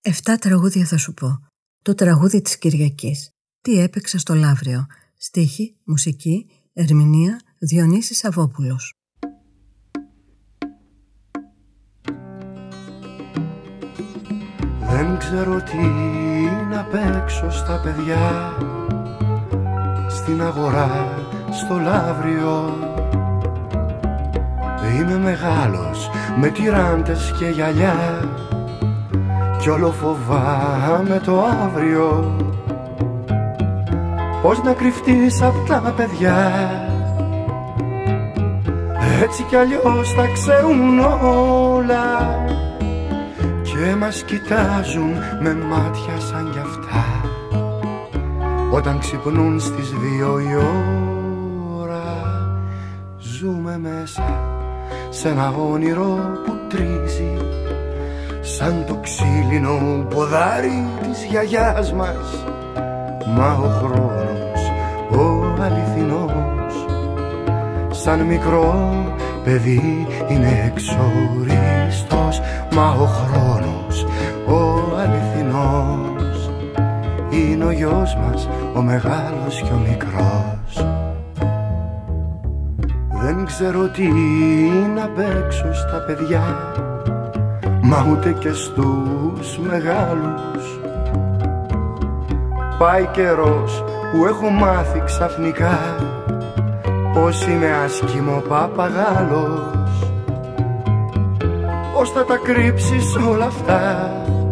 7 τραγούδια θα σου πω. Το τραγούδι της Κυριακής. Τι έπαιξα στο Λαύριο. Στίχη, μουσική, ερμηνεία, Διονύσης Σαββόπουλος. Δεν ξέρω τι να παίξω στα παιδιά, στην αγορά, στο Λαύριο. Είμαι μεγάλος με τυράντες και γυαλιά κι όλο φοβάμαι το αύριο. Πώς να κρυφτείς απ' τα παιδιά, έτσι κι αλλιώς τα ξέρουν όλα και μας κοιτάζουν με μάτια σαν κι αυτά όταν ξυπνούν στις 2 η ώρα. Ζούμε μέσα σε ένα όνειρο που τρίζει σαν το ξύλινο ποδάρι της γιαγιάς μας. Μα ο χρόνος, ο αληθινός, σαν μικρό παιδί είναι εξοριστός. Μα ο χρόνος, ο αληθινός, είναι ο γιος μας, ο μεγάλος και ο μικρός. Δεν ξέρω τι να παίξω στα παιδιά, μα ούτε και στους μεγάλους. Πάει καιρός που έχω μάθει ξαφνικά πως είμαι άσχημο παπαγάλος. Πώς θα τα κρύψεις όλα αυτά,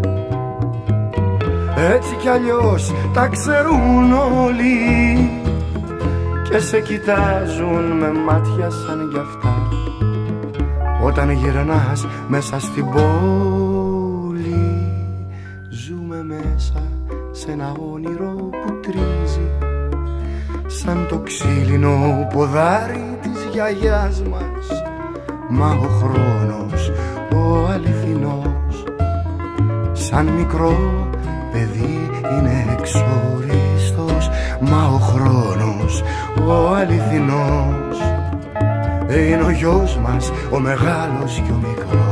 έτσι κι αλλιώς τα ξέρουν όλοι και σε κοιτάζουν με μάτια σαν κι αυτά όταν γυρνάς μέσα στην πόλη. Ζούμε μέσα σε ένα όνειρο που τρίζει σαν το ξύλινο ποδάρι της γιαγιάς μας. Μα ο χρόνος, ο αληθινός, σαν μικρό παιδί είναι εξοριστός. Μα ο χρόνος, ο αληθινός, είναι ο γιος μας, ο μεγάλος και ο μικρός.